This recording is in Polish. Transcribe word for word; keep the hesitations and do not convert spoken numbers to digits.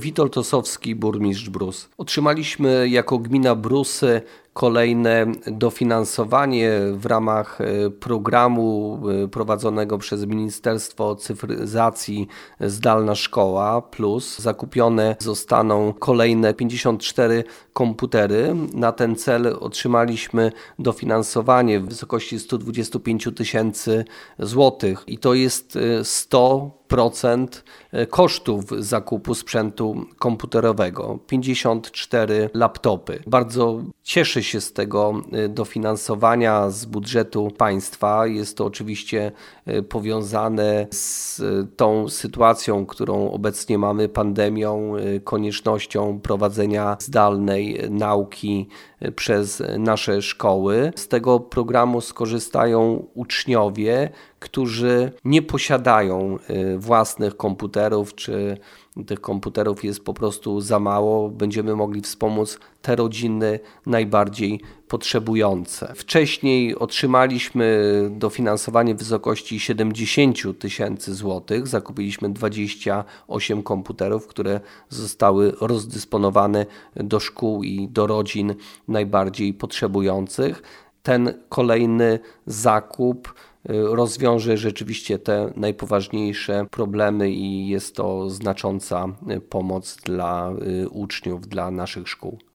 Witold Osowski, burmistrz Brus. Otrzymaliśmy jako gmina Brusy kolejne dofinansowanie w ramach programu prowadzonego przez Ministerstwo Cyfryzacji Zdalna Szkoła Plus. Zakupione zostaną kolejne pięćdziesiąt cztery komputery. Na ten cel otrzymaliśmy dofinansowanie w wysokości sto dwadzieścia pięć tysięcy złotych i to jest sto procent kosztów zakupu sprzętu komputerowego. pięćdziesiąt cztery laptopy. Bardzo cieszę się z tego dofinansowania z budżetu państwa. Jest to oczywiście powiązane z tą sytuacją, którą obecnie mamy, pandemią, koniecznością prowadzenia zdalnej nauki przez nasze szkoły. Z tego programu skorzystają uczniowie, którzy nie posiadają własnych komputerów, czy tych komputerów jest po prostu za mało. Będziemy mogli wspomóc te rodziny najbardziej potrzebujące. Wcześniej otrzymaliśmy dofinansowanie w wysokości siedemdziesiąt tysięcy złotych. Zakupiliśmy dwadzieścia osiem komputerów, które zostały rozdysponowane do szkół i do rodzin najbardziej potrzebujących. Ten kolejny zakup rozwiąże rzeczywiście te najpoważniejsze problemy i jest to znacząca pomoc dla uczniów, dla naszych szkół.